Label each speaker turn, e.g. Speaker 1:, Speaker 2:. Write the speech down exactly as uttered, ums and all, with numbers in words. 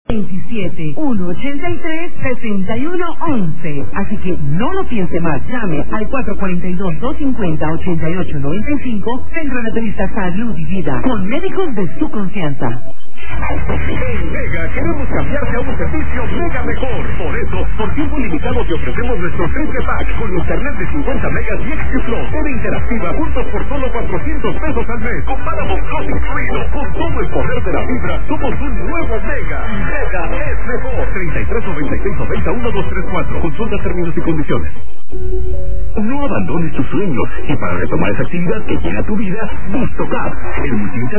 Speaker 1: veintisiete, ciento ochenta y tres, sesenta y uno once. Así que no lo piense más. Llame al cuatro cuatro dos, dos cinco cero, ocho ocho nueve cinco, Centro Naturista Salud y Vida, con médicos de su confianza.
Speaker 2: En Mega queremos cambiarte a un servicio mega mejor. Por eso, por tiempo limitado te ofrecemos nuestro triple pack con internet de cincuenta megas y X Plus, T V interactiva juntos por solo cuatrocientos pesos al mes, con Paramount Plus incluido. Con todo el poder de la fibra, somos un nuevo Mega. Mega es mejor. treinta y tres noventa y seis noventa uno dos tres cuatro. Consulta términos y condiciones. No abandones tus sueños y para retomar esa actividad que llena tu vida, Bustocap, el multi